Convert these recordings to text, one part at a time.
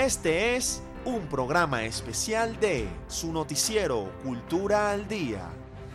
Este es un programa especial de su noticiero Cultura al Día.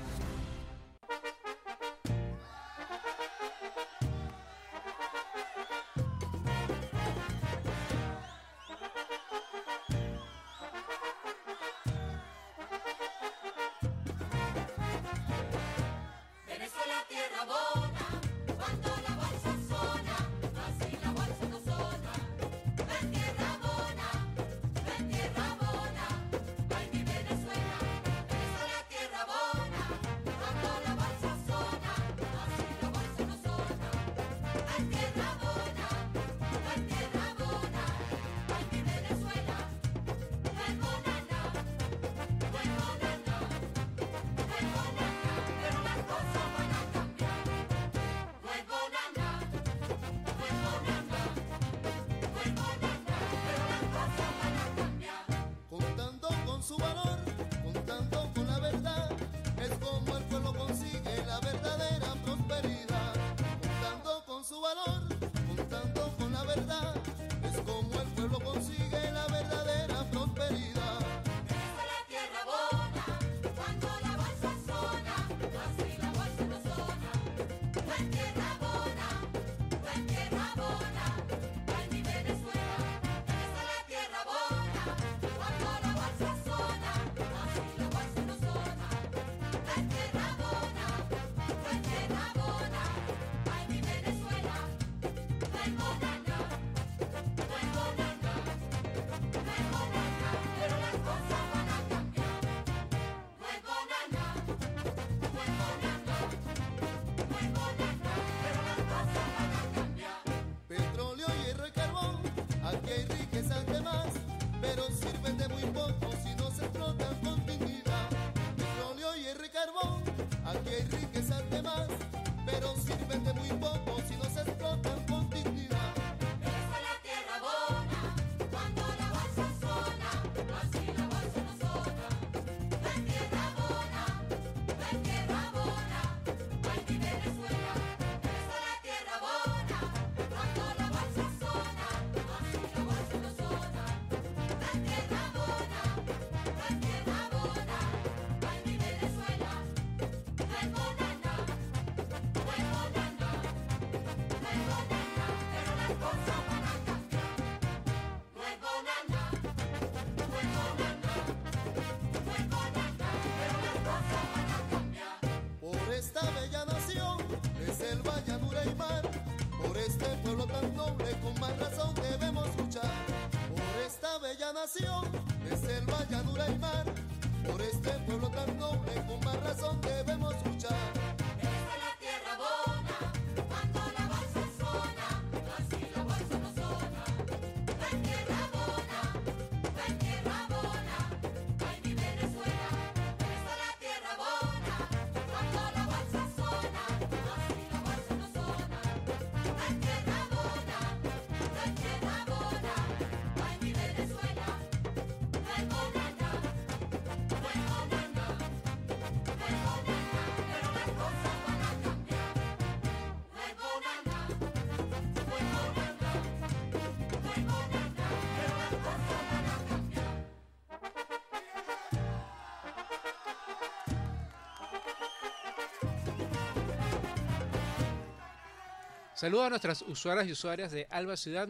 Saludos a nuestras usuarias y usuarias de Alba Ciudad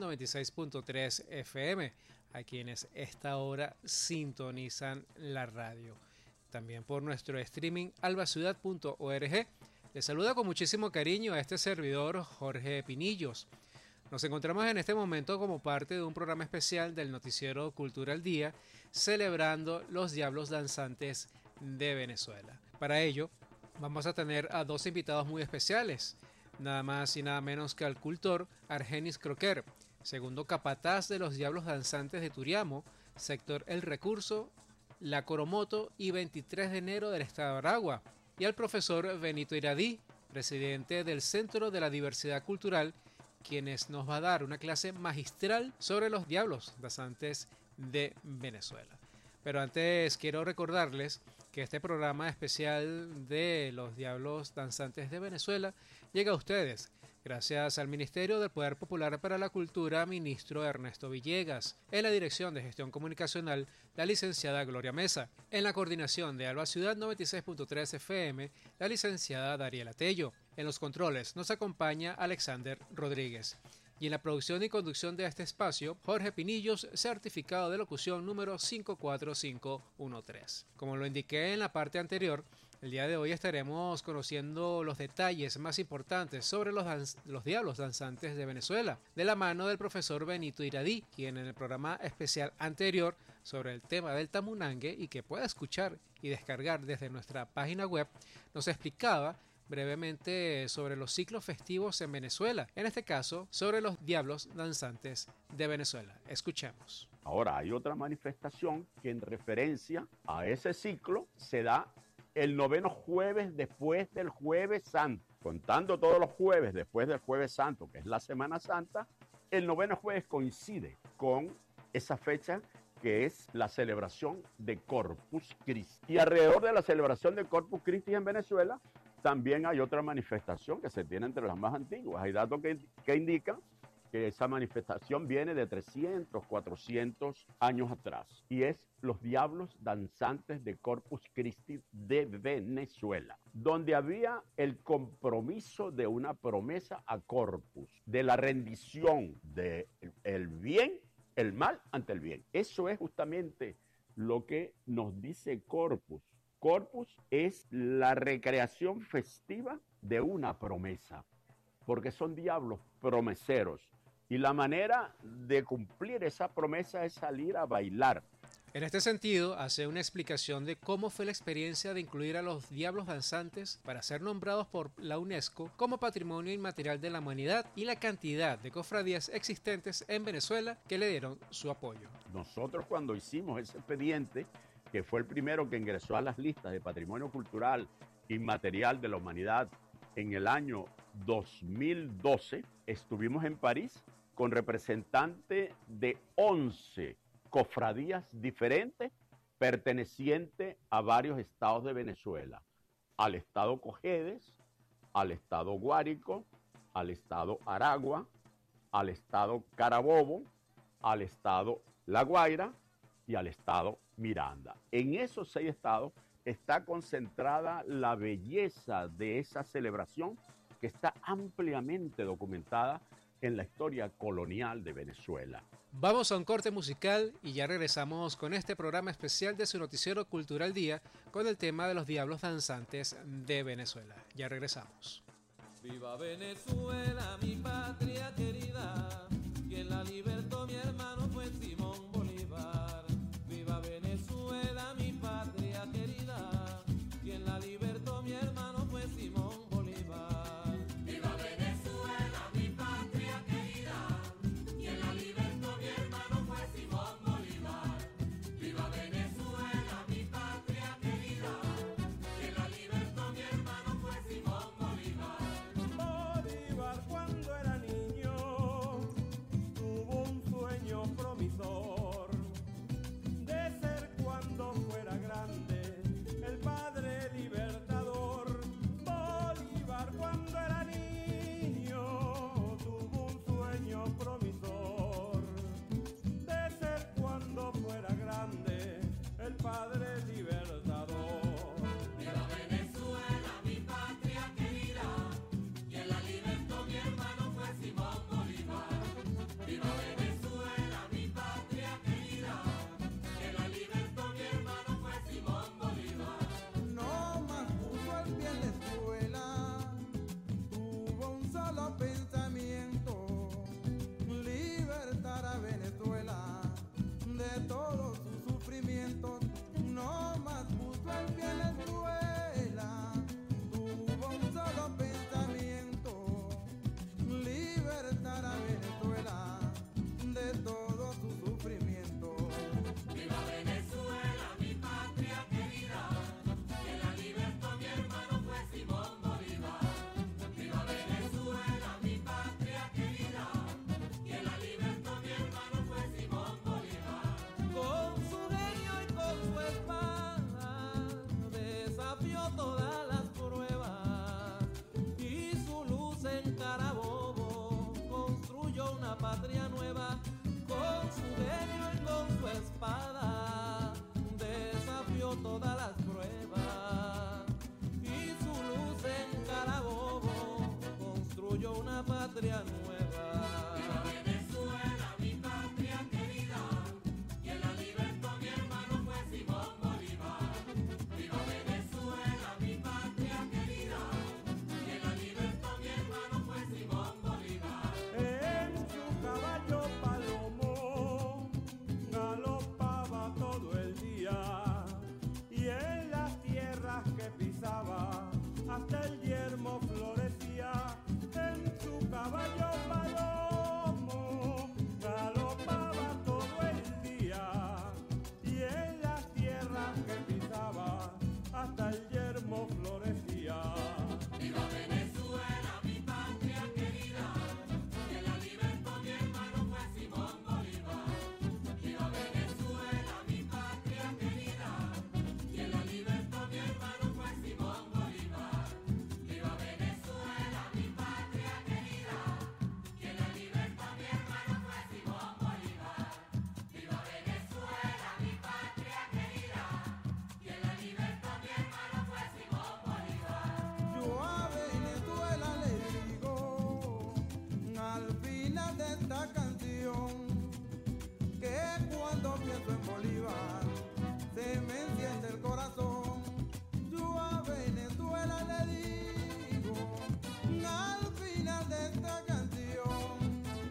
96.3 FM, a quienes esta hora sintonizan la radio. También por nuestro streaming albaciudad.org. Les saluda con muchísimo cariño a este servidor Jorge Pinillos. Nos encontramos en este momento como parte de un programa especial del noticiero Cultura al Día, celebrando los Diablos Danzantes de Venezuela. Para ello, vamos a tener a dos invitados muy especiales. Nada más y nada menos que al cultor Argenis Croquer, segundo capataz de los Diablos Danzantes de Turiamo, sector El Recurso, La Coromoto y 23 de enero del estado de Aragua, y al profesor Benito Iradí, presidente del Centro de la Diversidad Cultural, quienes nos va a dar una clase magistral sobre los Diablos Danzantes de Venezuela. Pero antes quiero recordarles que este programa especial de los Diablos Danzantes de Venezuela llega a ustedes gracias al Ministerio del Poder Popular para la Cultura, ministro Ernesto Villegas. En la Dirección de Gestión Comunicacional, la licenciada Gloria Mesa. En la coordinación de Alba Ciudad 96.3 FM, la licenciada Dariela Tello. En los controles nos acompaña Alexander Rodríguez. Y en la producción y conducción de este espacio, Jorge Pinillos, certificado de locución número 54513. Como lo indiqué en la parte anterior, el día de hoy estaremos conociendo los detalles más importantes sobre los diablos danzantes de Venezuela, de la mano del profesor Benito Iradí, quien en el programa especial anterior sobre el tema del tamunangue y que pueda escuchar y descargar desde nuestra página web, nos explicaba brevemente sobre los ciclos festivos en Venezuela, en este caso sobre los diablos danzantes de Venezuela. Escuchemos. Ahora hay otra manifestación que en referencia a ese ciclo se da el noveno jueves después del Jueves Santo. Contando todos los jueves después del Jueves Santo, que es la Semana Santa, el noveno jueves coincide con esa fecha que es la celebración de Corpus Christi. Y alrededor de la celebración de Corpus Christi en Venezuela, también hay otra manifestación que se tiene entre las más antiguas. Hay datos que indican que esa manifestación viene de 300, 400 años atrás. Y es los diablos danzantes de Corpus Christi de Venezuela, donde había el compromiso de una promesa a Corpus, de la rendición del bien, el mal ante el bien. Eso es justamente lo que nos dice Corpus. Corpus es la recreación festiva de una promesa, porque son diablos promeseros. Y la manera de cumplir esa promesa es salir a bailar. En este sentido, hace una explicación de cómo fue la experiencia de incluir a los diablos danzantes para ser nombrados por la UNESCO como Patrimonio Inmaterial de la Humanidad y la cantidad de cofradías existentes en Venezuela que le dieron su apoyo. Nosotros cuando hicimos ese expediente, que fue el primero que ingresó a las listas de Patrimonio Cultural Inmaterial de la Humanidad en el año 2012, estuvimos en París con representantes de 11 cofradías diferentes pertenecientes a varios estados de Venezuela, al estado Cojedes, al estado Guárico, al estado Aragua, al estado Carabobo, al estado La Guaira y al estado Miranda. En esos 6 estados está concentrada la belleza de esa celebración que está ampliamente documentada en la historia colonial de Venezuela. Vamos a un corte musical y ya regresamos con este programa especial de su noticiero Cultural Día con el tema de los diablos danzantes de Venezuela. Ya regresamos. Viva Venezuela, mi patria querida, quien la libertó mi hermano fue Simón Bolívar. Viva Venezuela, mi patria querida, quien la libertó mi hermano fue Simón Bolívar. Viva Venezuela, mi patria querida, quien la libertó mi hermano fue Simón Bolívar. Viva Venezuela, mi patria querida, quien la libertó mi hermano fue Simón Bolívar. Bolívar cuando era niño tuvo un patria nueva. Viva Venezuela, mi patria querida, quien la libertó mi hermano fue Simón Bolívar. Viva Venezuela, mi patria querida, quien la libertó mi hermano fue Simón Bolívar. En su caballo palomo galopaba todo el día y en las tierras que pisaba hasta el yermo florecía. En su caballo palomo galopaba todo el día y en las tierras que pisaba hasta el yermo florecía. Viva Venezuela, mi patria querida, quien la libertó mi hermano fue Simón Bolívar. Viva Venezuela, mi patria querida, quien la libertó mi hermano fue Simón Bolívar. Viva Venezuela, mi patria querida, quien la libertó mi hermano fue Simón Bolívar. Viva Venezuela, mi patria querida, quien la libertó mi hermano fue Simón Bolívar. Yo a Venezuela le digo al final de esta canción que cuando pienso en Bolívar se me enciende el corazón. Yo a Venezuela le digo al final de esta canción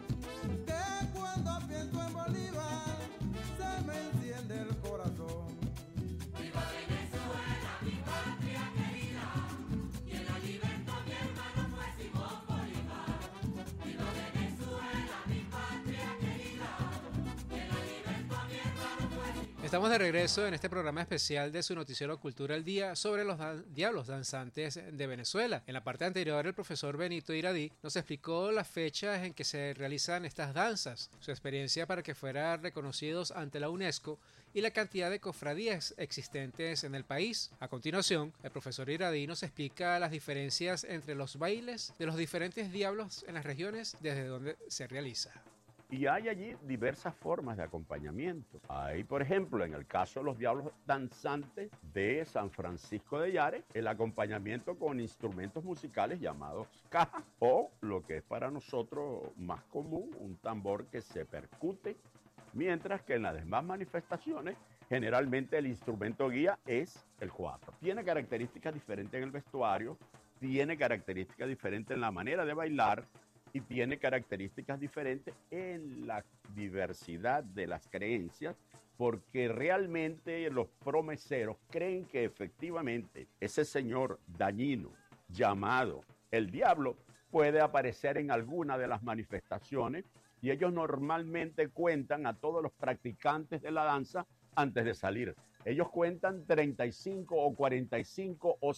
que cuando pienso en Bolívar se me enciende el corazón. Viva Venezuela, mi patria querida, quien la libertó mi hermano fue Simón Bolívar. Viva Venezuela, mi patria querida, quien la libertó mi hermano fue Simón. Estamos de regreso en este programa especial de su noticiero Cultura al Día sobre los diablos danzantes de Venezuela. En la parte anterior, el profesor Benito Iradí nos explicó las fechas en que se realizan estas danzas, su experiencia para que fueran reconocidos ante la UNESCO y la cantidad de cofradías existentes en el país. A continuación, el profesor Iradí nos explica las diferencias entre los bailes de los diferentes diablos en las regiones desde donde se realiza. Y hay allí diversas formas de acompañamiento. Hay, por ejemplo, en el caso de los diablos danzantes de San Francisco de Yare, el acompañamiento con instrumentos musicales llamados caja, o lo que es para nosotros más común, un tambor que se percute, mientras que en las demás manifestaciones generalmente el instrumento guía es el cuatro. Tiene características diferentes en el vestuario, tiene características diferentes en la manera de bailar, y tiene características diferentes en la diversidad de las creencias, porque realmente los promeseros creen que efectivamente ese señor dañino llamado el diablo puede aparecer en alguna de las manifestaciones, y ellos normalmente cuentan a todos los practicantes de la danza antes de salir. Ellos cuentan 35 o 45 o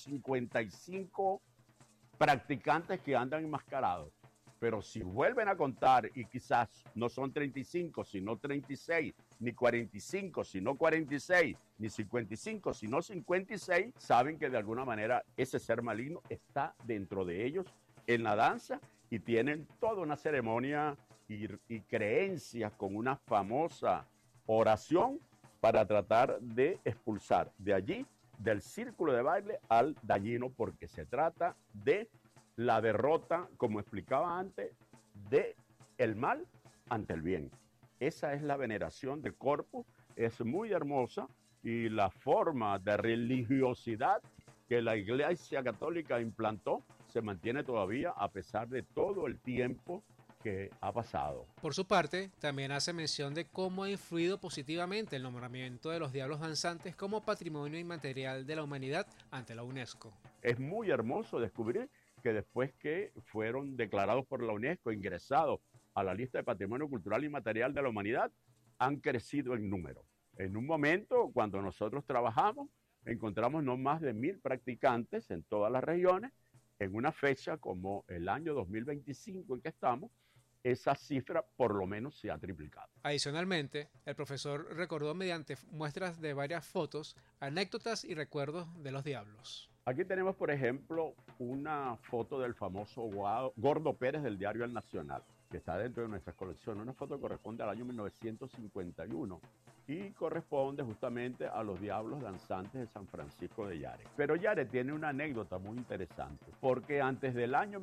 55 practicantes que andan enmascarados. Pero si vuelven a contar y quizás no son 35, sino 36, ni 45, sino 46, ni 55, sino 56, saben que de alguna manera ese ser maligno está dentro de ellos en la danza y tienen toda una ceremonia y creencias con una famosa oración para tratar de expulsar de allí, del círculo de baile, al dañino, porque se trata de la derrota, como explicaba antes, de el mal ante el bien. Esa es la veneración de Corpus, es muy hermosa, y la forma de religiosidad que la Iglesia Católica implantó se mantiene todavía a pesar de todo el tiempo que ha pasado. Por su parte, también hace mención de cómo ha influido positivamente el nombramiento de los diablos danzantes como patrimonio inmaterial de la humanidad ante la UNESCO. Es muy hermoso descubrir que después que fueron declarados por la UNESCO, ingresados a la lista de Patrimonio Cultural Inmaterial de la Humanidad, han crecido en número. En un momento, cuando nosotros trabajamos, encontramos no más de 1,000 practicantes en todas las regiones. En una fecha como el año 2025 en que estamos, esa cifra por lo menos se ha triplicado. Adicionalmente, el profesor recordó mediante muestras de varias fotos, anécdotas y recuerdos de los diablos. Aquí tenemos, por ejemplo, una foto del famoso Gordo Pérez del diario El Nacional, que está dentro de nuestras colecciones. Una foto que corresponde al año 1951. y corresponde justamente a los Diablos Danzantes de San Francisco de Yare. Pero Yare tiene una anécdota muy interesante, porque antes del año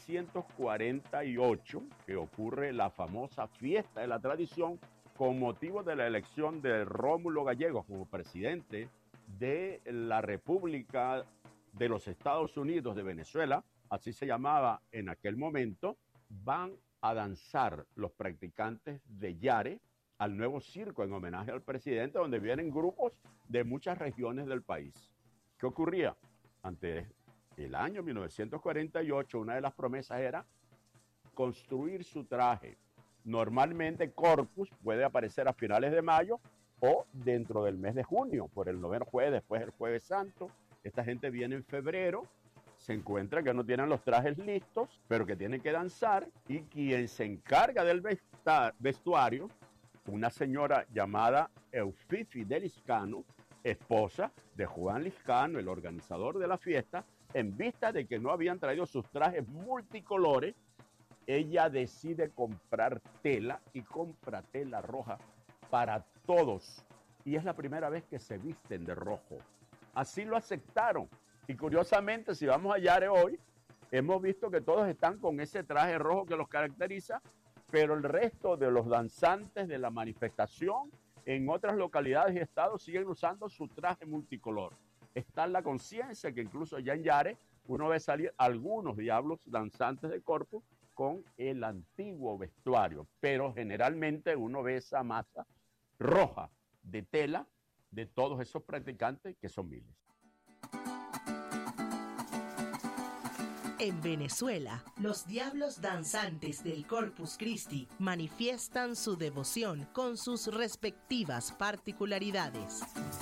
1948, que ocurre la famosa fiesta de la tradición, con motivo de la elección de Rómulo Gallegos como presidente de la República de los Estados Unidos de Venezuela, así se llamaba en aquel momento, van a danzar los practicantes de Yare al nuevo circo en homenaje al presidente, donde vienen grupos de muchas regiones del país. ¿Qué ocurría? Ante el año 1948, una de las promesas era construir su traje. Normalmente Corpus puede aparecer a finales de mayo o dentro del mes de junio, por el noveno jueves, después del Jueves Santo. Esta gente viene en febrero, se encuentra que no tienen los trajes listos, pero que tienen que danzar, y quien se encarga del vestuario, una señora llamada Eufifi de Liscano, esposa de Juan Liscano, el organizador de la fiesta, en vista de que no habían traído sus trajes multicolores, ella decide comprar tela y compra tela roja para todos. Y es la primera vez que se visten de rojo. Así lo aceptaron. Y curiosamente, si vamos a Yare hoy, hemos visto que todos están con ese traje rojo que los caracteriza, pero el resto de los danzantes de la manifestación en otras localidades y estados siguen usando su traje multicolor. Está en la conciencia que incluso ya en Yare uno ve salir algunos diablos danzantes de Corpus con el antiguo vestuario, pero generalmente uno ve esa masa roja de tela de todos esos practicantes, que son miles. En Venezuela, los diablos danzantes del Corpus Christi manifiestan su devoción con sus respectivas particularidades.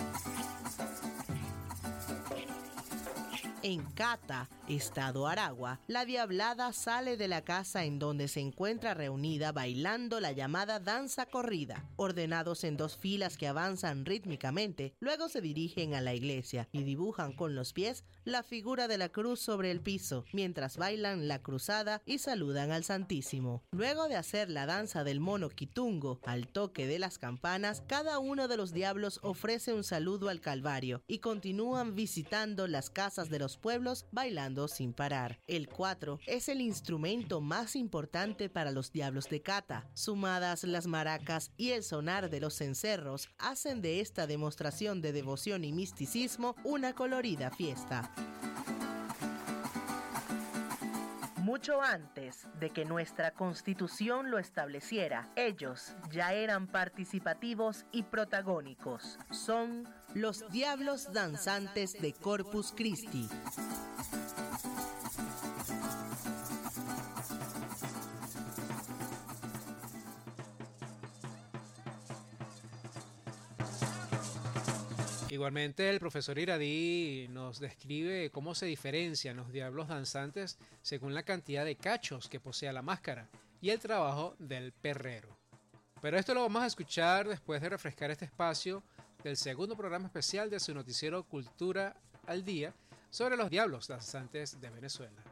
En Cata, estado Aragua, la diablada sale de la casa en donde se encuentra reunida bailando la llamada danza corrida. Ordenados en dos filas que avanzan rítmicamente, luego se dirigen a la iglesia y dibujan con los pies la figura de la cruz sobre el piso, mientras bailan la cruzada y saludan al Santísimo. Luego de hacer la danza del mono quitungo al toque de las campanas, cada uno de los diablos ofrece un saludo al Calvario y continúan visitando las casas de los pueblos bailando sin parar. El 4 es el instrumento más importante para los diablos de Cata. Sumadas las maracas y el sonar de los cencerros hacen de esta demostración de devoción y misticismo una colorida fiesta. Mucho antes de que nuestra Constitución lo estableciera, ellos ya eran participativos y protagónicos. Son los diablos danzantes de Corpus Christi. Igualmente, el profesor Iradí nos describe cómo se diferencian los diablos danzantes según la cantidad de cachos que posea la máscara y el trabajo del perrero. Pero esto lo vamos a escuchar después de refrescar este espacio del segundo programa especial de su noticiero Cultura al Día sobre los diablos danzantes de Venezuela.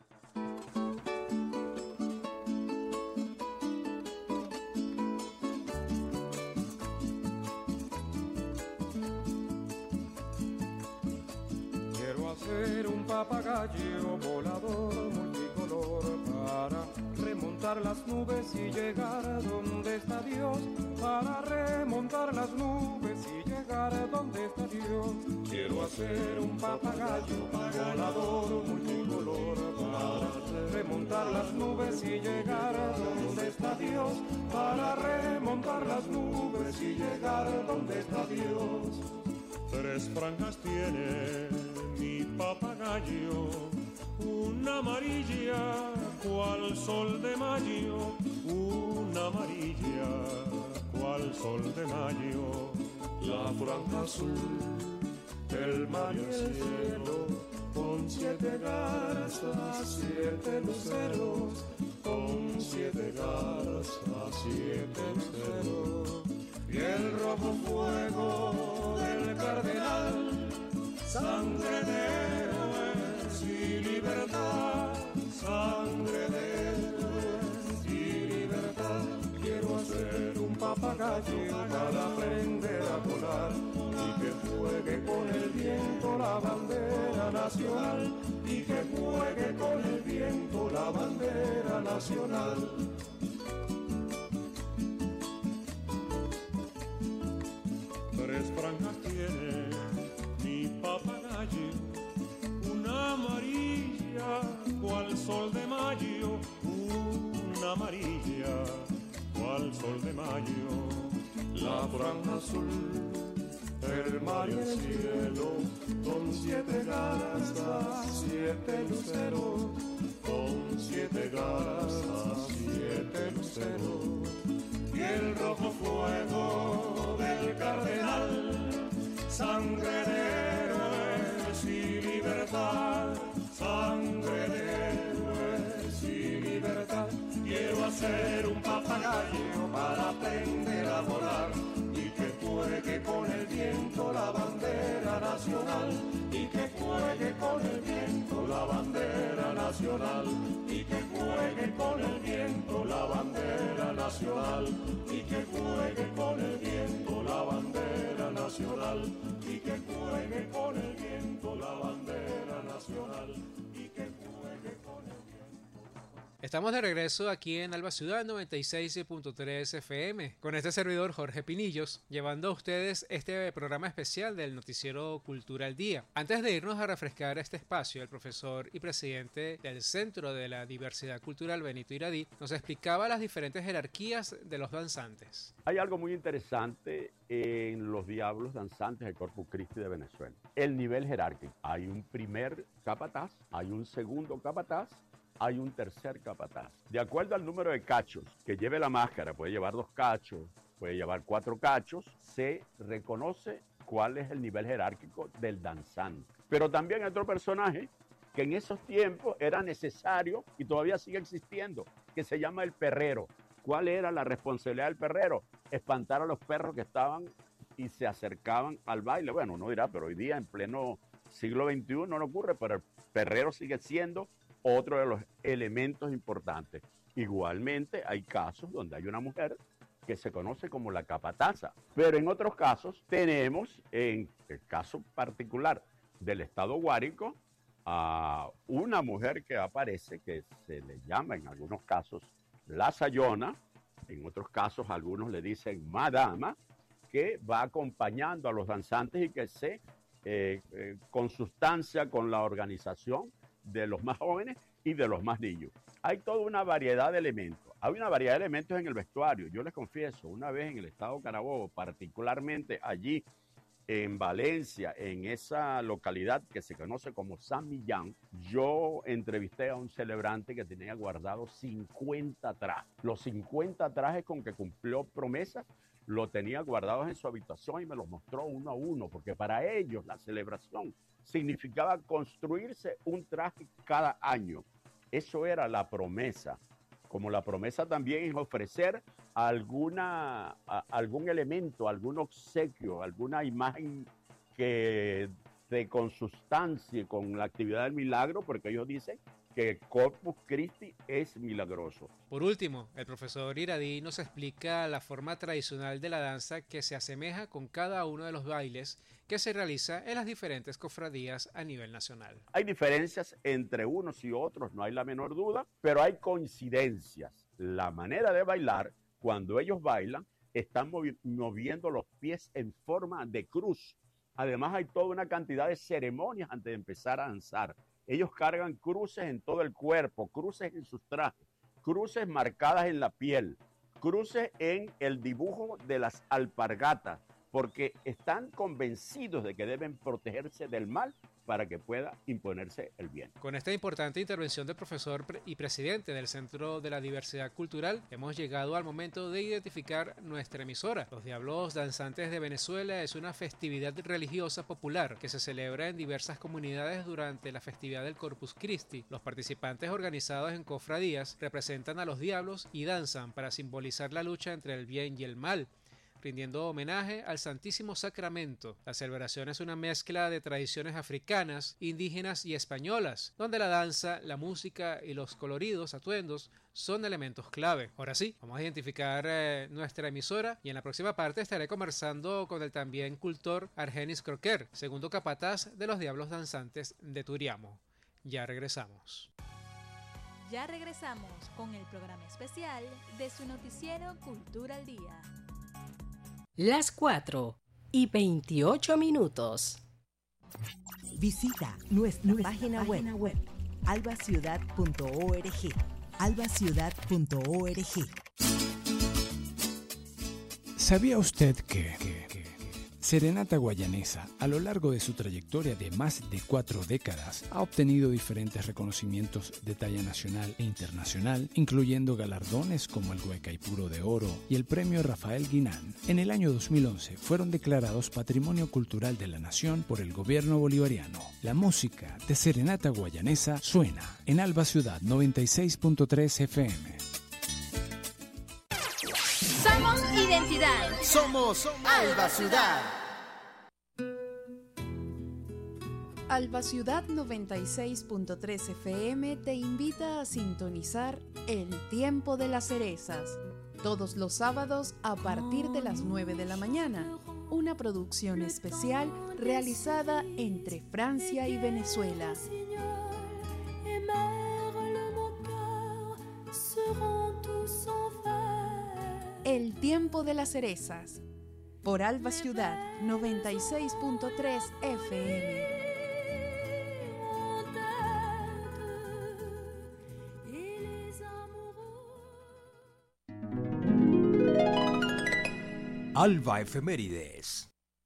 Ser un papagayo volador multicolor para remontar las nubes y llegar donde está Dios, para remontar las nubes y llegar donde está Dios. Quiero hacer un papagayo volador multicolor para remontar las nubes y llegar donde está Dios, para remontar las nubes y llegar donde está Dios. 3 franjas tiene mi papagayo, una amarilla cual sol de mayo, una amarilla cual sol de mayo. La franja azul del mar y el cielo, con 7 garzas, 7 luceros, con 7 garzas, 7 luceros. Y el rojo fuego del cardenal, sangre de héroes y libertad, sangre de héroes y libertad. Quiero hacer un papagayo para aprender nacional y que juegue con el viento la bandera nacional. Tres franjas tiene mi papagayo, una amarilla cual sol de mayo, una amarilla cual sol de mayo. La franja azul, el mar y el cielo, con 7 garzas, 7 luceros, con 7 garzas, 7 luceros. Y el rojo fuego del cardenal, sangre de héroes y libertad, sangre de héroes y libertad. Quiero hacer un papagayo para aprender a volar y que juegue con el viento la bandera nacional, y que juegue con el viento la bandera nacional, y que juegue con el viento la bandera nacional, y que juegue con el viento la bandera nacional, y que juegue con el viento la bandera nacional, y que juegue con el viento. Estamos de regreso aquí en Alba Ciudad 96.3 FM con este servidor Jorge Pinillos, llevando a ustedes este programa especial del noticiero Cultura al Día. Antes de irnos a refrescar este espacio, el profesor y presidente del Centro de la Diversidad Cultural, Benito Iradí, nos explicaba las diferentes jerarquías de los danzantes. Hay algo muy interesante en los diablos danzantes del Corpus Christi de Venezuela. El nivel jerárquico. Hay un primer capataz, hay un segundo capataz, hay un tercer capataz. De acuerdo al número de cachos que lleve la máscara, puede llevar 2 cachos, puede llevar 4 cachos, se reconoce cuál es el nivel jerárquico del danzante. Pero también hay otro personaje que en esos tiempos era necesario y todavía sigue existiendo, que se llama el perrero. ¿Cuál era la responsabilidad del perrero? Espantar a los perros que estaban y se acercaban al baile. Bueno, uno dirá, pero hoy día en pleno siglo XXI no ocurre, pero el perrero sigue siendo otro de los elementos importantes. Igualmente hay casos donde hay una mujer que se conoce como la capataza, pero en otros casos tenemos, en el caso particular del estado Guárico, a una mujer que aparece, que se le llama en algunos casos la sayona, en otros casos algunos le dicen madama, que va acompañando a los danzantes y que se consustancia con la organización de los más jóvenes y de los más niños. Hay toda una variedad de elementos. Hay una variedad de elementos en el vestuario. Yo les confieso, una vez en el estado Carabobo, particularmente allí en Valencia, en esa localidad que se conoce como San Millán, yo entrevisté a un celebrante que tenía guardados 50 trajes. Los 50 trajes con que cumplió promesas lo tenía guardados en su habitación y me los mostró uno a uno, porque para ellos la celebración significaba construirse un traje cada año. Eso era la promesa. Como la promesa también es ofrecer algún elemento, algún obsequio, alguna imagen que se consustancie con la actividad del milagro, porque ellos dicen que Corpus Christi es milagroso. Por último, el profesor Iradí nos explica la forma tradicional de la danza que se asemeja con cada uno de los bailes que se realiza en las diferentes cofradías a nivel nacional. Hay diferencias entre unos y otros, no hay la menor duda, pero hay coincidencias. La manera de bailar, cuando ellos bailan, están moviendo los pies en forma de cruz. Además, hay toda una cantidad de ceremonias antes de empezar a danzar. Ellos cargan cruces en todo el cuerpo, cruces en sus trajes, cruces marcadas en la piel, cruces en el dibujo de las alpargatas, porque están convencidos de que deben protegerse del mal para que pueda imponerse el bien. Con esta importante intervención del profesor y presidente del Centro de la Diversidad Cultural, hemos llegado al momento de identificar nuestra emisora. Los Diablos Danzantes de Venezuela es una festividad religiosa popular que se celebra en diversas comunidades durante la festividad del Corpus Christi. Los participantes organizados en cofradías representan a los diablos y danzan para simbolizar la lucha entre el bien y el mal. rindiendo homenaje al Santísimo Sacramento. La celebración es una mezcla de tradiciones africanas, indígenas y españolas, donde la danza, la música y los coloridos atuendos son elementos clave. Ahora sí, vamos a identificar nuestra emisora y en la próxima parte estaré conversando con el también cultor Argenis Croquer, segundo capataz de los Diablos Danzantes de Turiamo. Ya regresamos. Ya regresamos con el programa especial de su noticiero Cultura al Día. Las 4:28. Visita nuestra página web albaciudad.org. albaciudad.org. ¿Sabía usted que Serenata Guayanesa, a lo largo de su trayectoria de más de 4 décadas, ha obtenido diferentes reconocimientos de talla nacional e internacional, incluyendo galardones como el Guaycaipuro de Oro y el Premio Rafael Guinán? En el año 2011 fueron declarados Patrimonio Cultural de la Nación por el gobierno bolivariano. La música de Serenata Guayanesa suena en Alba Ciudad 96.3 FM. Somos identidad. Somos Alba Ciudad. Alba Ciudad 96.3 FM te invita a sintonizar El Tiempo de las Cerezas, todos los sábados a partir de las 9 de la mañana, una producción especial realizada entre Francia y Venezuela. El Tiempo de las Cerezas, por Alba Ciudad 96.3 FM. Alba Efemérides.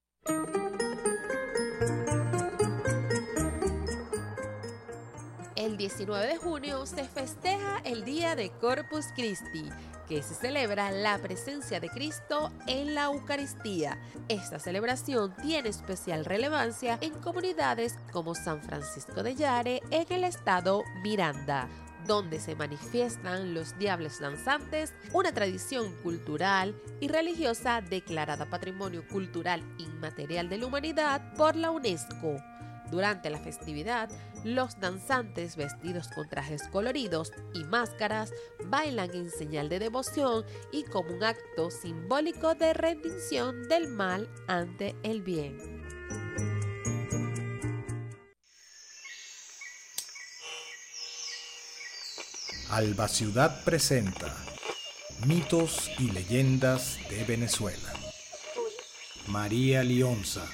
El 19 de junio se festeja el Día de Corpus Christi, que se celebra la presencia de Cristo en la Eucaristía. Esta celebración tiene especial relevancia en comunidades como San Francisco de Yare, en el estado Miranda, donde se manifiestan los Diablos Danzantes, una tradición cultural y religiosa declarada Patrimonio Cultural Inmaterial de la Humanidad por la UNESCO. Durante la festividad, los danzantes, vestidos con trajes coloridos y máscaras, bailan en señal de devoción y como un acto simbólico de rendición del mal ante el bien. Alba Ciudad presenta Mitos y leyendas de Venezuela. María Lionza.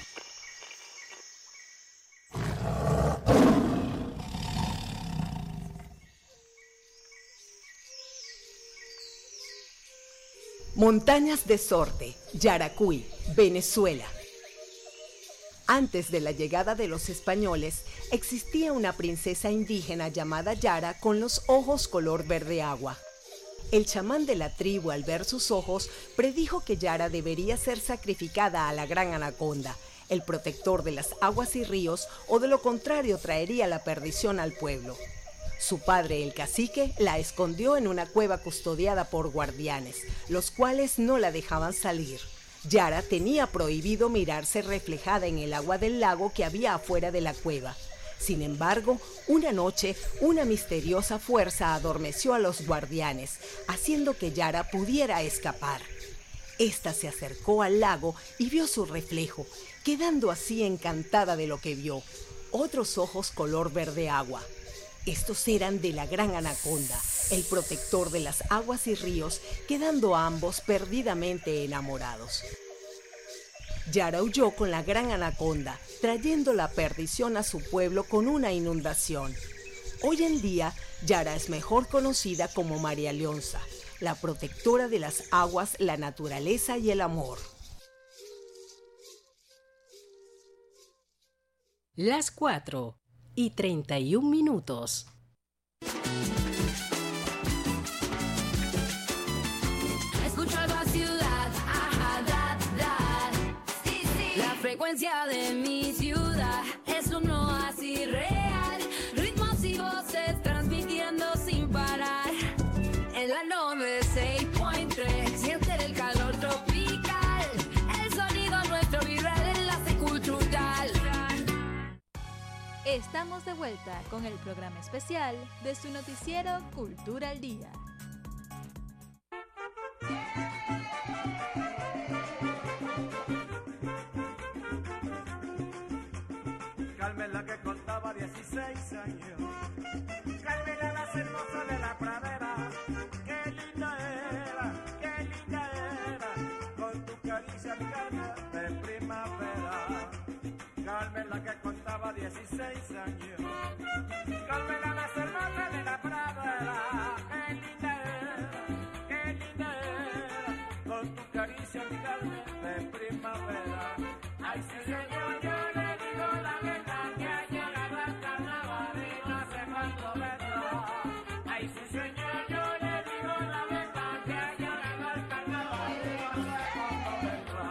Montañas de Sorte, Yaracuy, Venezuela. Antes de la llegada de los españoles, existía una princesa indígena llamada Yara con los ojos color verde agua. El chamán de la tribu, al ver sus ojos, predijo que Yara debería ser sacrificada a la gran anaconda, el protector de las aguas y ríos, o de lo contrario traería la perdición al pueblo. Su padre, el cacique, la escondió en una cueva custodiada por guardianes, los cuales no la dejaban salir. Yara tenía prohibido mirarse reflejada en el agua del lago que había afuera de la cueva. Sin embargo, una noche, una misteriosa fuerza adormeció a los guardianes, haciendo que Yara pudiera escapar. Esta se acercó al lago y vio su reflejo, quedando así encantada de lo que vio. Otros ojos color verde agua. Estos eran de la gran anaconda, el protector de las aguas y ríos, quedando ambos perdidamente enamorados. Yara huyó con la gran anaconda, trayendo la perdición a su pueblo con una inundación. Hoy en día, Yara es mejor conocida como María Lionza, la protectora de las aguas, la naturaleza y el amor. Las 4:31. Escucho Alba Ciudad, ajá, sí, sí. La frecuencia de mi ciudad es un oasis real. Ritmos y voces transmitiendo sin parar. En la 96.3 siente el calor tropical. Estamos de vuelta con el programa especial de su noticiero Cultura al Día. Carmen la que contaba 16 años, Carmen la más hermosa de la pradera, qué linda era, con tu caricia mi Carmen de primavera. Carmen la que contaba 16 años, Carmen la más hermosa de la pradera, qué linda era, con tu caricia mi Carmen de primavera. Ay sí señor, yo le digo la verdad, que ha llegado al carnaval y no sé cuánto vendrá. Ay sí señor, yo le digo la verdad, que ha llegado al carnaval y no sé cuánto vendrá.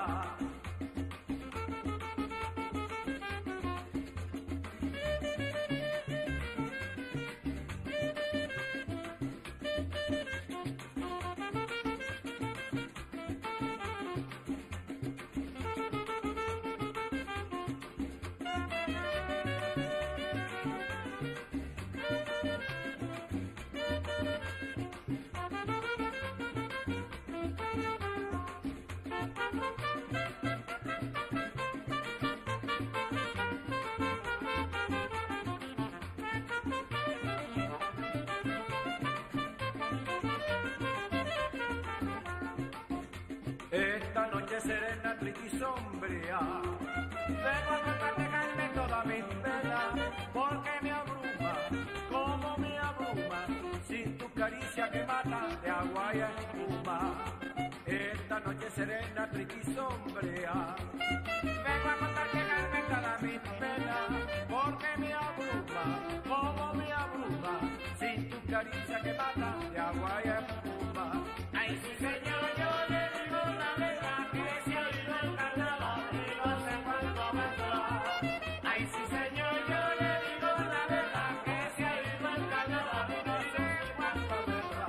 Esta noche serena, triste y sombría, vengo a contarte, Carmen, toda mi pena, porque me abruma, como me abruma, sin tu caricia que mata de agua y espuma. Esta noche serena, triste y sombría, vengo a contarte, Carmen, toda mi pena, porque me abruma, como me abruma, sin tu caricia que mata de agua y espuma. Ay sí señor, yo le digo la verdad, que se ha ido el carnaval y no sé cuánto vendrá. Ay sí señor, yo le digo la verdad, que se ha ido el carnaval y no sé cuánto vendrá.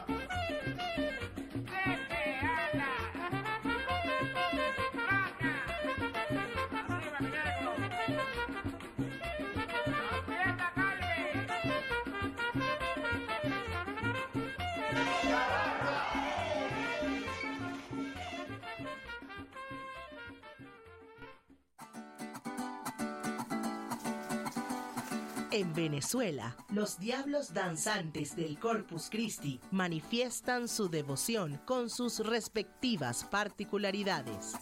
Vete, anda, arriba mi negro, aprieta Carmen. En Venezuela, los diablos danzantes del Corpus Christi manifiestan su devoción con sus respectivas particularidades.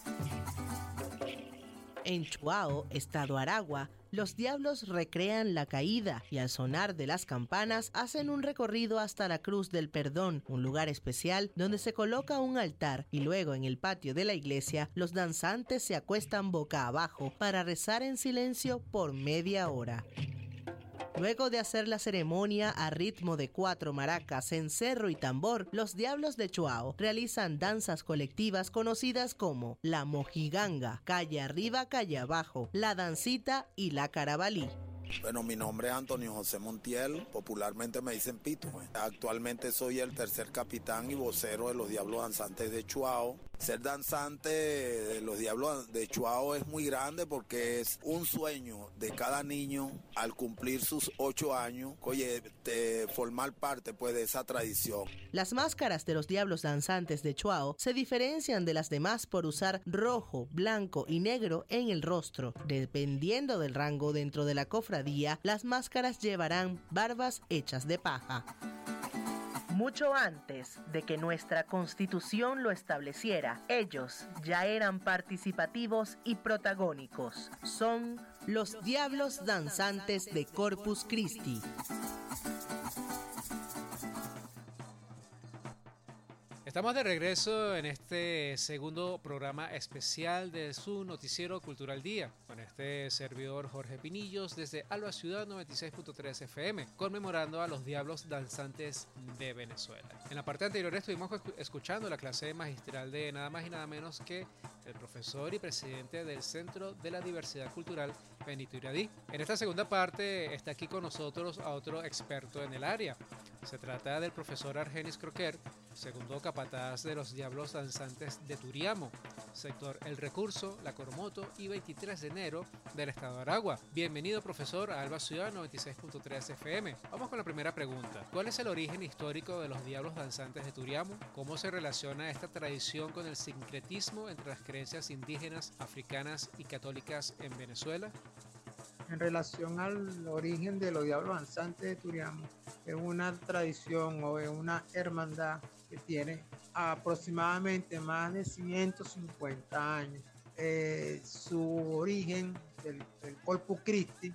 En Chuao, estado Aragua, los diablos recrean la caída y al sonar de las campanas hacen un recorrido hasta la Cruz del Perdón, un lugar especial donde se coloca un altar y luego en el patio de la iglesia los danzantes se acuestan boca abajo para rezar en silencio por media hora. Luego de hacer la ceremonia a ritmo de 4 maracas en cerro y tambor, los diablos de Chuao realizan danzas colectivas conocidas como la mojiganga, calle arriba, calle abajo, la dancita y la carabalí. Bueno, mi nombre es Antonio José Montiel, popularmente me dicen Pito. Actualmente soy el tercer capitán y vocero de los Diablos Danzantes de Chuao. Ser danzante de los Diablos de Chuao es muy grande porque es un sueño de cada niño al cumplir sus 8 años, formar parte pues de esa tradición. Las máscaras de los Diablos Danzantes de Chuao se diferencian de las demás por usar rojo, blanco y negro en el rostro. Dependiendo del rango dentro de la cofradía, las máscaras llevarán barbas hechas de paja. Mucho antes de que nuestra Constitución lo estableciera, ellos ya eran participativos y protagónicos. Son los Diablos Danzantes de Corpus Christi. Estamos de regreso en este segundo programa especial de su noticiero Cultural Día, con este servidor Jorge Pinillos desde Alba Ciudad 96.3 FM, conmemorando a los Diablos Danzantes de Venezuela. En la parte anterior estuvimos escuchando la clase magistral de nada más y nada menos que el profesor y presidente del Centro de la Diversidad Cultural Benito Iradí. En esta segunda parte está aquí con nosotros a otro experto en el área. Se trata del profesor Argenis Croquer, segundo capataz de los Diablos Danzantes de Turiamo, sector El Recurso, La Coromoto y 23 de enero del estado de Aragua. Bienvenido, profesor, a Alba Ciudad 96.3 FM. Vamos con la primera pregunta. ¿Cuál es el origen histórico de los Diablos Danzantes de Turiamo? ¿Cómo se relaciona esta tradición con el sincretismo entre las creencias indígenas, africanas y católicas en Venezuela? En relación al origen de los Diablos Danzantes de Turiamo, es una tradición o es una hermandad que tiene aproximadamente más de 150 años. Su origen del Corpus Christi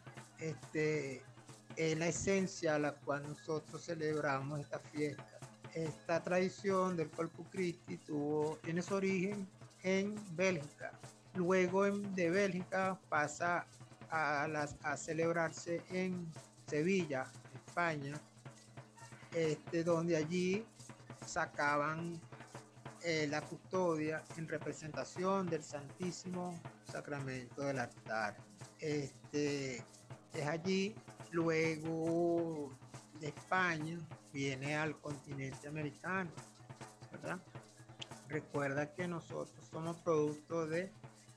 es la esencia a la cual nosotros celebramos esta fiesta. Esta tradición del Corpus Christi tiene su origen en Bélgica. Luego de Bélgica pasa a celebrarse en Sevilla, España, donde allí sacaban la custodia en representación del Santísimo Sacramento del altar. Es allí, luego de España, viene al continente americano, ¿verdad? Recuerda que nosotros somos producto de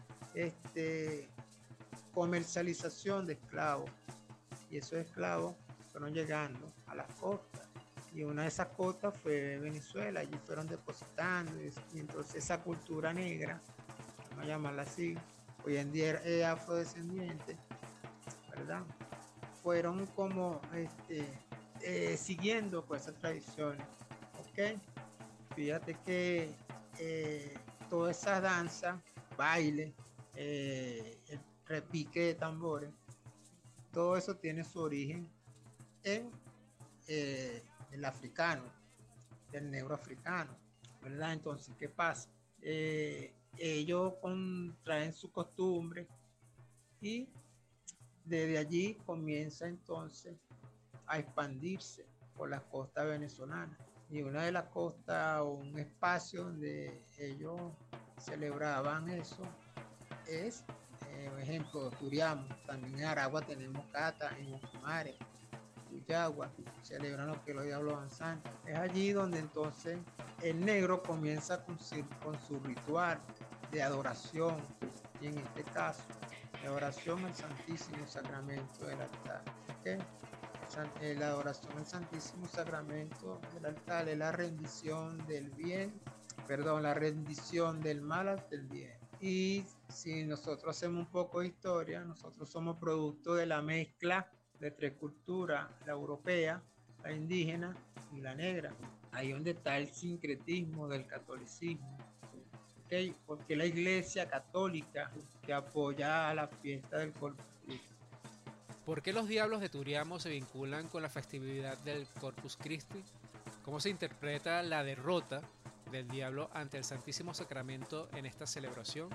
comercialización de esclavos, y esos esclavos fueron llegando a las costas, y una de esas costas fue Venezuela. Allí fueron depositando, y entonces esa cultura negra, vamos a llamarla así, hoy en día es afrodescendiente, ¿verdad? Fueron como siguiendo con esas tradiciones, ¿ok? Fíjate que toda esa danza, baile, el repique de tambores, todo eso tiene su origen en el africano, el negro africano, ¿verdad? Entonces, ¿qué pasa? Ellos traen su costumbre y desde allí comienza entonces a expandirse por las costas venezolanas. Y una de las costas o un espacio donde ellos celebraban eso es, por ejemplo, Turiamo. También en Aragua tenemos Cata, en Ocumare, Cuyagua, celebran lo que los Diablos Danzantes. Es allí donde entonces el negro comienza con su ritual de adoración, y en este caso, de adoración al Santísimo Sacramento del altar. ¿Okay? La adoración al Santísimo Sacramento del altar es la rendición del la rendición del mal ante el bien. Y si nosotros hacemos un poco de historia, nosotros somos producto de la mezcla de tres culturas, la europea, la indígena y la negra. Ahí donde está el sincretismo del catolicismo. ¿Okay? Porque la iglesia católica que apoya a la fiesta del Corpus Christi. ¿Por qué los Diablos de Turiamo se vinculan con la festividad del Corpus Christi? ¿Cómo se interpreta la derrota del diablo ante el Santísimo Sacramento en esta celebración?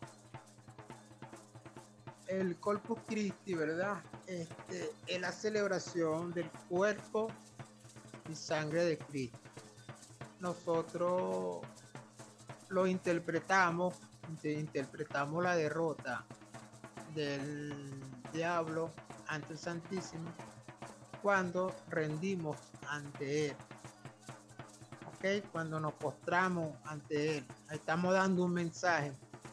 El Corpus Christi, ¿verdad? Es la celebración del cuerpo y sangre de Cristo. Nosotros lo interpretamos la derrota del diablo ante el Santísimo cuando rendimos ante él, ¿ok? Cuando nos postramos ante él. Ahí estamos dando un mensaje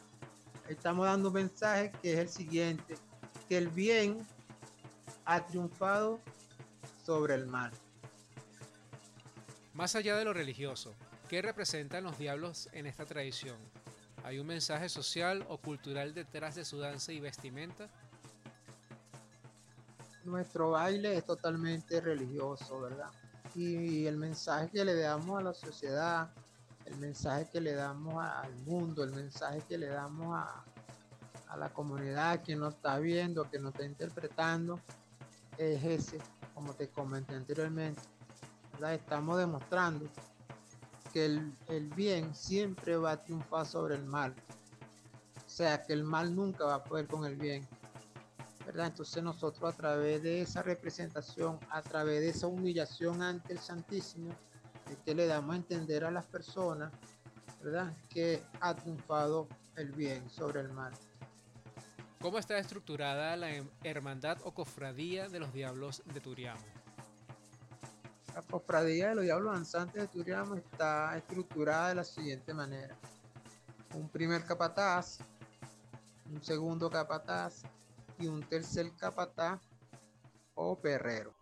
que es el siguiente: que el bien ha triunfado sobre el mal. Más allá de lo religioso, ¿qué representan los diablos en esta tradición? ¿Hay un mensaje social o cultural detrás de su danza y vestimenta? Nuestro baile es totalmente religioso, ¿verdad? Y el mensaje que le damos a la sociedad, el mensaje que le damos al mundo, el mensaje que le damos a la comunidad, quien nos está viendo, que nos está interpretando, es ese, como te comenté anteriormente, ¿verdad? Estamos demostrando que el bien siempre va a triunfar sobre el mal. O sea, que el mal nunca va a poder con el bien, ¿verdad? Entonces nosotros, a través de esa representación, a través de esa humillación ante el Santísimo, es que le damos a entender a las personas, ¿verdad?, que ha triunfado el bien sobre el mal. ¿Cómo está estructurada la hermandad o cofradía de los Diablos de Turiamo? La cofradía de los Diablos Danzantes de Turiamo está estructurada de la siguiente manera: un primer capataz, un segundo capataz y un tercer capataz o perrero.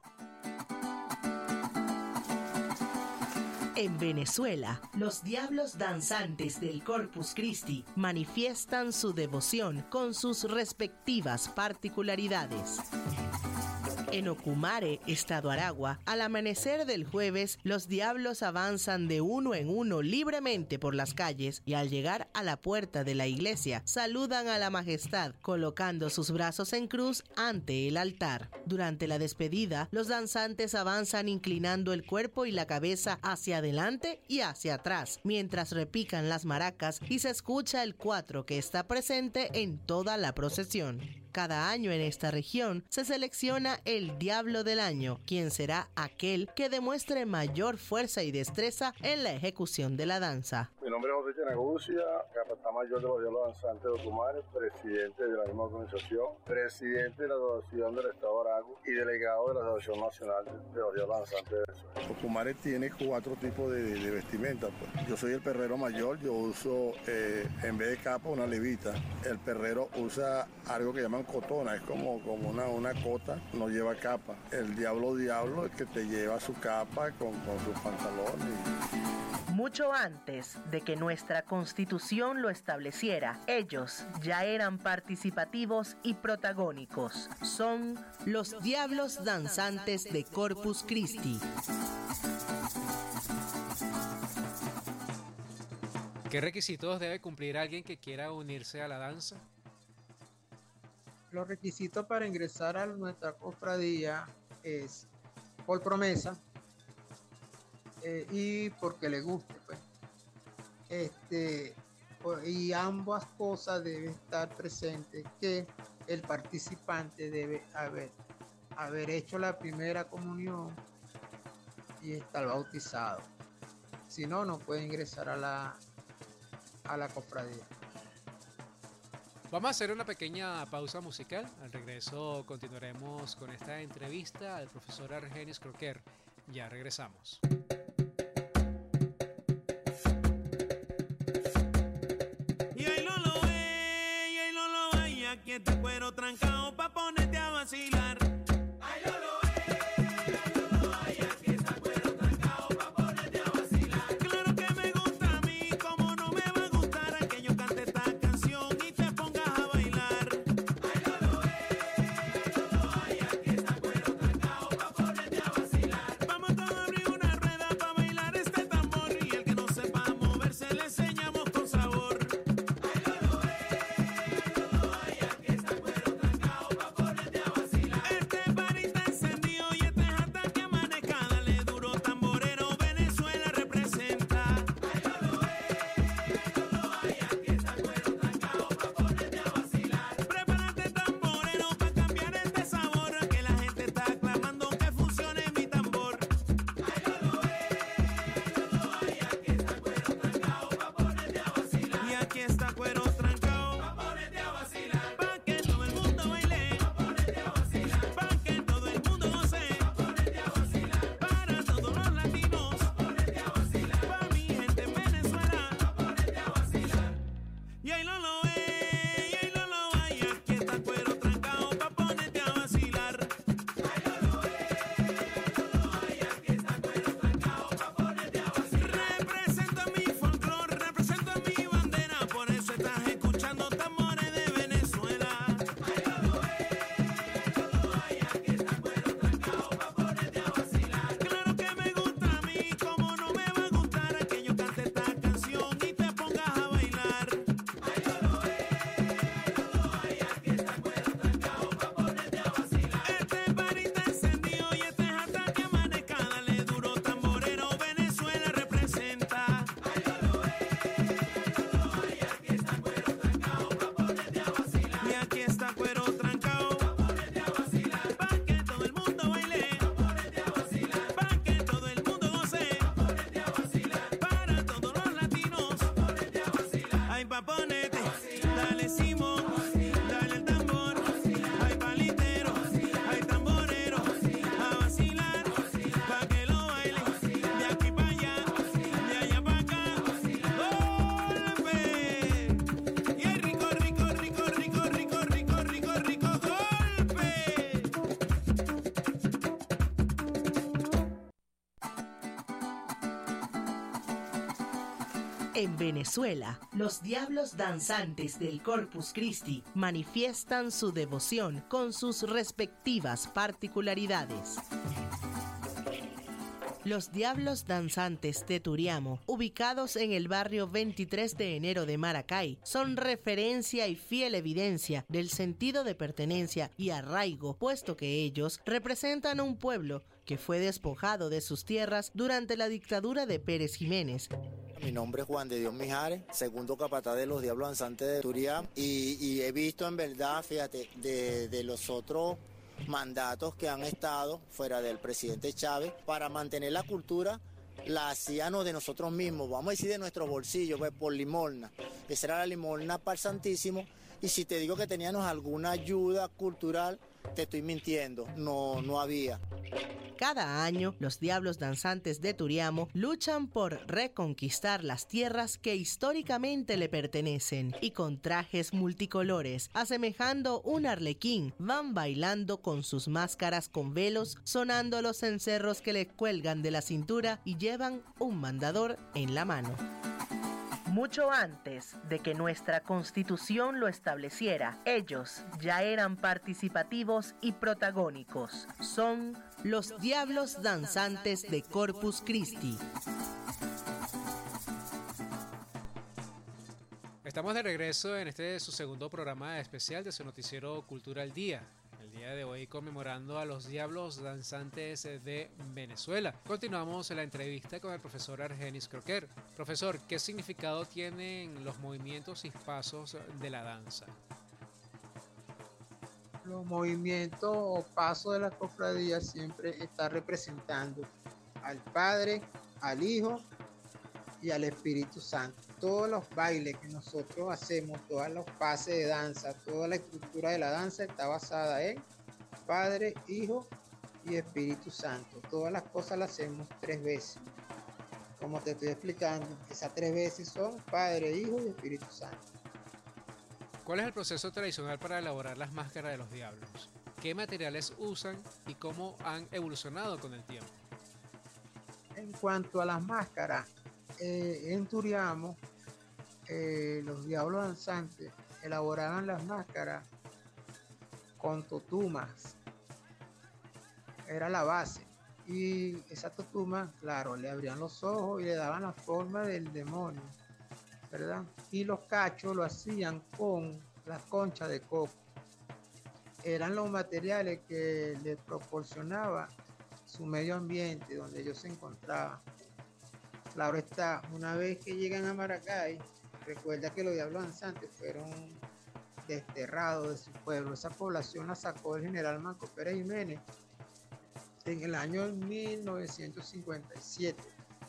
En Venezuela, los Diablos Danzantes del Corpus Christi manifiestan su devoción con sus respectivas particularidades. En Ocumare, Estado Aragua, al amanecer del jueves, los diablos avanzan de uno en uno libremente por las calles y al llegar a la puerta de la iglesia, saludan a la majestad, colocando sus brazos en cruz ante el altar. Durante la despedida, los danzantes avanzan inclinando el cuerpo y la cabeza hacia adelante y hacia atrás, mientras repican las maracas y se escucha el cuatro que está presente en toda la procesión. Cada año en esta región se selecciona el Diablo del Año, quien será aquel que demuestre mayor fuerza y destreza en la ejecución de la danza. Mi nombre es José Chenagucia, capataz mayor de los Diablos Danzantes de Ocumare, presidente de la misma organización, presidente de la Asociación del Estado Aragua y delegado de la Asociación Nacional de los Diablos Danzantes de Venezuela. Ocumare tiene 4 tipos de vestimenta. Pues. Yo soy el perrero mayor, yo uso en vez de capa una levita. El perrero usa algo que llaman cotona, es como una cota, no lleva capa. El diablo es que te lleva su capa con sus pantalones. Mucho antes de que nuestra Constitución lo estableciera, ellos ya eran participativos y protagónicos. Son los Diablos Danzantes de Corpus Christi. ¿Qué requisitos debe cumplir alguien que quiera unirse a la danza? Los requisitos para ingresar a nuestra cofradía es por promesa y porque le guste, pues. Y ambas cosas deben estar presentes, que el participante debe haber hecho la primera comunión y estar bautizado. Si no, no puede ingresar a la cofradía. Vamos a hacer una pequeña pausa musical. Al regreso continuaremos con esta entrevista al profesor Argenis Croquer. Ya regresamos. Y ahí no lo ve, y aquí este cuero trancado pa' ponerte a vacilar. Ahí no lo ve, y aquí está cuero trancado pa' ponerte a vacilar. Claro que me gusta a mí, como no me va a gustar a que yo cante esta canción y te pongas a bailar. Ahí no lo ve, y aquí está cuero trancado pa' ponerte a vacilar. Vamos todos a abrir una rueda pa' bailar este tambor y el que no sepa moverse le enseñamos con sabor. Ahí no lo ve, y aquí está cuero trancado pa' ponerte a vacilar. En Venezuela, los diablos danzantes del Corpus Christi manifiestan su devoción con sus respectivas particularidades. Los Diablos Danzantes de Turiamo, ubicados en el barrio 23 de enero de Maracay, son referencia y fiel evidencia del sentido de pertenencia y arraigo, puesto que ellos representan a un pueblo que fue despojado de sus tierras durante la dictadura de Pérez Jiménez. Mi nombre es Juan de Dios Mijares, segundo capataz de los Diablos Danzantes de Turiamo, y he visto en verdad, fíjate, de los otros mandatos que han estado fuera del presidente Chávez, para mantener la cultura, la hacíamos de nosotros mismos, vamos a decir de nuestros bolsillos, pues, por limosna. Esa era la limosna para el Santísimo, y si te digo que teníamos alguna ayuda cultural, te estoy mintiendo, no había. Cada año, los Diablos Danzantes de Turiamo luchan por reconquistar las tierras que históricamente le pertenecen y con trajes multicolores, asemejando un arlequín, van bailando con sus máscaras con velos, sonando los cencerros que le cuelgan de la cintura y llevan un mandador en la mano. Mucho antes de que nuestra Constitución lo estableciera, ellos ya eran participativos y protagónicos. Son los Diablos Danzantes de Corpus Christi. Estamos de regreso en su segundo programa especial de su noticiero Cultura al Día. El día de hoy conmemorando a los Diablos Danzantes de Venezuela. Continuamos la entrevista con el profesor Argenis Croquer. Profesor, ¿qué significado tienen los movimientos y pasos de la danza? Los movimientos o pasos de la cofradía siempre están representando al Padre, al Hijo y al Espíritu Santo. Todos los bailes que nosotros hacemos, todos los pases de danza, toda la estructura de la danza está basada en Padre, Hijo y Espíritu Santo. Todas las cosas las hacemos 3 veces. Como te estoy explicando, esas 3 veces son Padre, Hijo y Espíritu Santo. ¿Cuál es el proceso tradicional para elaborar las máscaras de los diablos? ¿Qué materiales usan y cómo han evolucionado con el tiempo? En cuanto a las máscaras, en Turiamo, los Diablos Danzantes elaboraban las máscaras con totumas. Era la base. Y esas totumas, claro, le abrían los ojos y le daban la forma del demonio, ¿verdad? Y los cachos lo hacían con las conchas de coco. Eran los materiales que le proporcionaba su medio ambiente donde ellos se encontraban. Claro está, una vez que llegan a Maracay, recuerda que los Diablos Danzantes fueron desterrados de su pueblo. Esa población la sacó el general Manco Pérez Jiménez en el año 1957.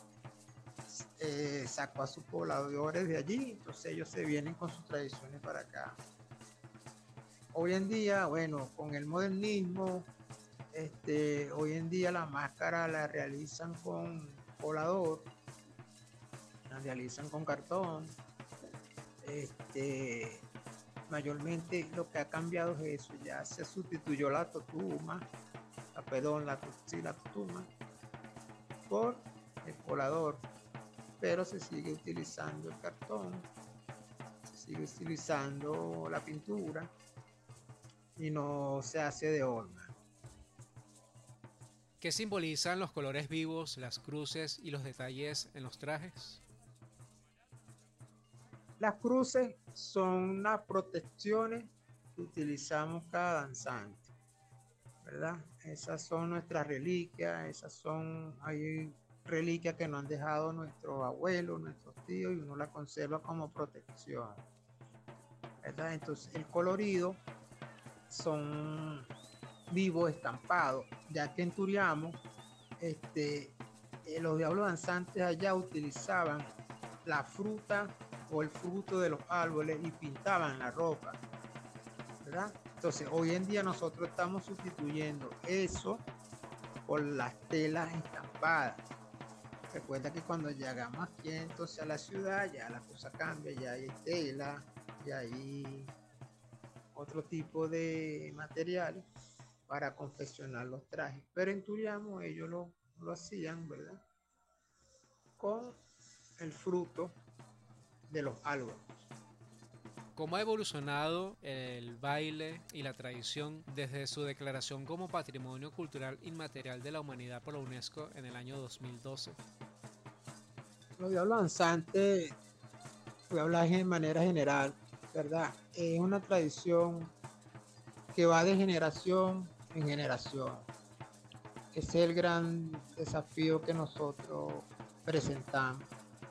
Sacó a sus pobladores de allí, entonces ellos se vienen con sus tradiciones para acá. Hoy en día, bueno, con el modernismo, hoy en día la máscara la realizan con colador, la realizan con cartón. Mayormente lo que ha cambiado es eso, ya se sustituyó la totuma, la totuma por el colador, pero se sigue utilizando el cartón, se sigue utilizando la pintura y no se hace de horma. ¿Qué simbolizan los colores vivos, las cruces y los detalles en los trajes? Las cruces son las protecciones que utilizamos cada danzante, ¿verdad? Esas son nuestras reliquias, hay reliquias que nos han dejado nuestros abuelos, nuestros tíos, y uno las conserva como protección, ¿verdad? Entonces el colorido son vivos estampados, ya que en Turiamo, los Diablos Danzantes allá utilizaban la fruta o el fruto de los árboles y pintaban la ropa, ¿verdad? Entonces hoy en día nosotros estamos sustituyendo eso por las telas estampadas. Recuerda que cuando llegamos aquí entonces a la ciudad ya la cosa cambia, ya hay tela, ya hay otro tipo de material para confeccionar los trajes, pero en Turiamo ellos lo hacían, ¿verdad? Con el fruto los álbames. ¿Cómo ha evolucionado el baile y la tradición desde su declaración como Patrimonio Cultural Inmaterial de la Humanidad por la UNESCO en el año 2012? Los diablos danzantes, voy a hablar de manera general, ¿verdad? Es una tradición que va de generación en generación. Ese es el gran desafío que nosotros presentamos.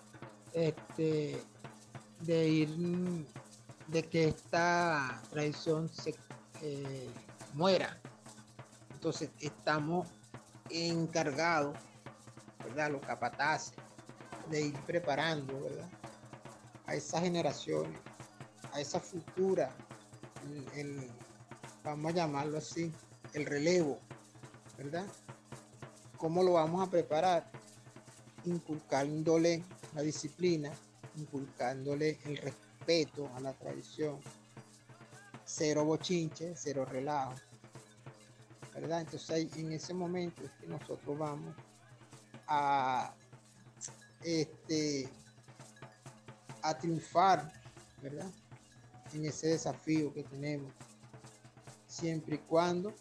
De que esta tradición se muera. Entonces estamos encargados, ¿verdad? Los capataces, de ir preparando, ¿verdad? A esas generaciones, a esa futura, vamos a llamarlo así, el relevo, ¿verdad? ¿Cómo lo vamos a preparar? Inculcándole la disciplina, inculcándole el respeto a la tradición, cero bochinche, cero relajo, ¿verdad? Entonces en ese momento es que nosotros vamos a triunfar, ¿verdad? En ese desafío que tenemos, siempre y cuando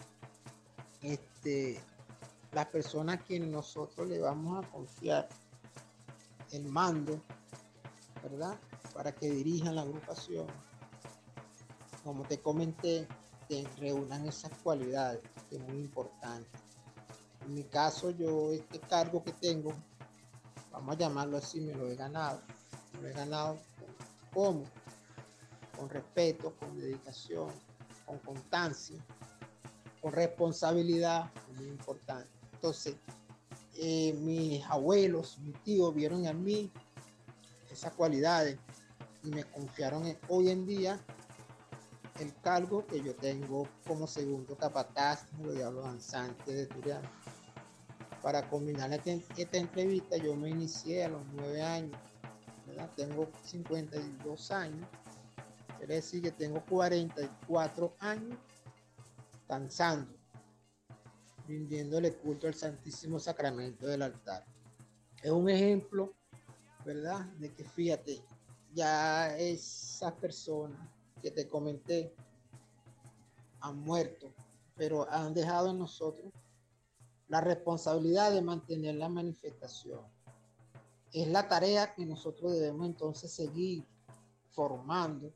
las personas a quienes nosotros le vamos a confiar el mando, ¿verdad? Para que dirijan la agrupación, como te comenté, que reúnan esas cualidades, que es muy importante. En mi caso, yo este cargo que tengo, vamos a llamarlo así, me lo he ganado. Me lo he ganado ¿cómo? Con respeto, con dedicación, con constancia, con responsabilidad, es muy importante. Entonces, mis abuelos, mis tíos vieron en mí esas cualidades y me confiaron hoy en día el cargo que yo tengo como segundo capataz de los diablos danzantes de Turiamo. Para combinar esta entrevista, yo me inicié a los 9 años, ¿verdad? Tengo 52 años, quiere decir que tengo 44 años danzando, rindiéndole culto al Santísimo Sacramento del altar. Es un ejemplo, ¿verdad? De que fíjate, ya esas personas que te comenté han muerto, pero han dejado en nosotros la responsabilidad de mantener la manifestación. Es la tarea que nosotros debemos entonces seguir formando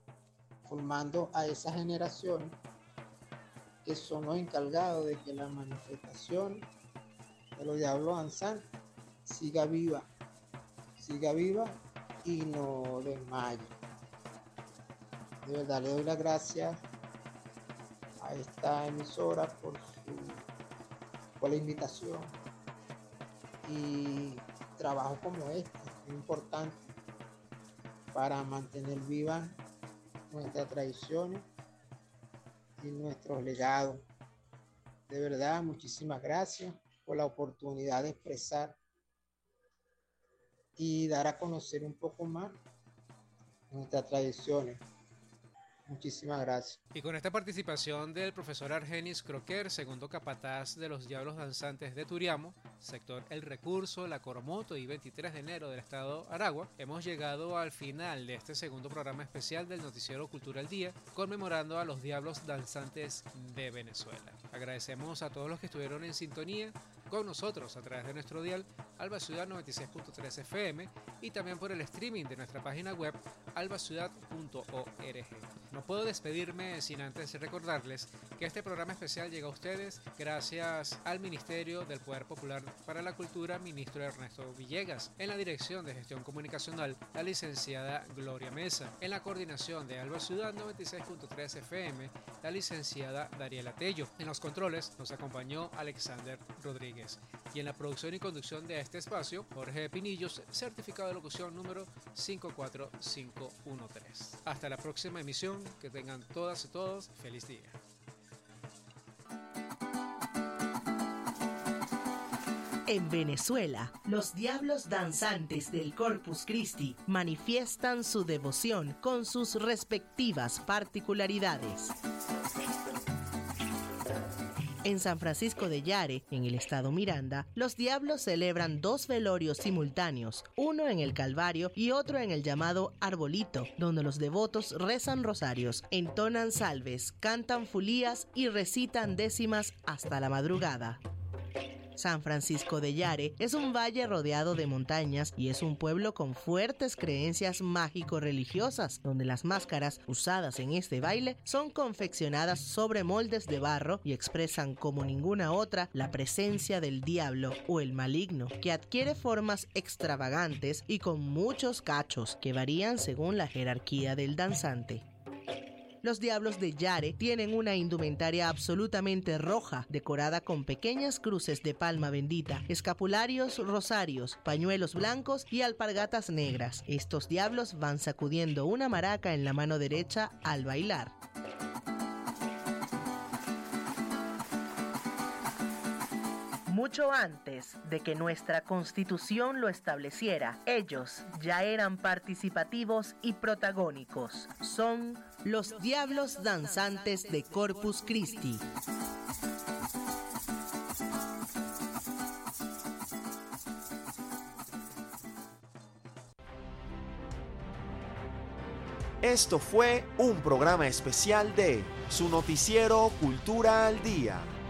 a esas generaciones que son los encargados de que la manifestación de los diablos danzantes siga viva y no desmaye. De verdad le doy las gracias a esta emisora por la invitación, y trabajo como este es importante para mantener vivas nuestras tradiciones y nuestros legados. De verdad, muchísimas gracias por la oportunidad de expresar y dar a conocer un poco más nuestras tradiciones. Muchísimas gracias. Y con esta participación del profesor Argenis Croquer, segundo capataz de los Diablos Danzantes de Turiamo, sector El Recurso, La Coromoto y 23 de enero del estado Aragua, hemos llegado al final de este segundo programa especial del Noticiero Cultura al Día, conmemorando a los Diablos Danzantes de Venezuela. Agradecemos a todos los que estuvieron en sintonía con nosotros a través de nuestro dial Alba Ciudad 96.3 FM y también por el streaming de nuestra página web albaciudad.org. No puedo despedirme sin antes recordarles que este programa especial llega a ustedes gracias al Ministerio del Poder Popular para la Cultura, ministro Ernesto Villegas, en la Dirección de Gestión Comunicacional, la licenciada Gloria Mesa, en la coordinación de Alba Ciudad 96.3 FM, la licenciada Dariela Tello. En los controles nos acompañó Alexander Rodríguez y en la producción y conducción de este espacio, Jorge Pinillos, certificado de locución número 54513. Hasta la próxima emisión, que tengan todas y todos feliz día. En Venezuela, los Diablos Danzantes del Corpus Christi manifiestan su devoción con sus respectivas particularidades. En San Francisco de Yare, en el estado Miranda, los diablos celebran 2 velorios simultáneos, uno en el Calvario y otro en el llamado Arbolito, donde los devotos rezan rosarios, entonan salves, cantan fulías y recitan décimas hasta la madrugada. San Francisco de Yare es un valle rodeado de montañas y es un pueblo con fuertes creencias mágico-religiosas, donde las máscaras usadas en este baile son confeccionadas sobre moldes de barro y expresan como ninguna otra la presencia del diablo o el maligno, que adquiere formas extravagantes y con muchos cachos que varían según la jerarquía del danzante. Los diablos de Yare tienen una indumentaria absolutamente roja, decorada con pequeñas cruces de palma bendita, escapularios, rosarios, pañuelos blancos y alpargatas negras. Estos diablos van sacudiendo una maraca en la mano derecha al bailar. Mucho antes de que nuestra Constitución lo estableciera, ellos ya eran participativos y protagónicos. Son los Diablos Danzantes de Corpus Christi. Esto fue un programa especial de su noticiero Cultura al Día.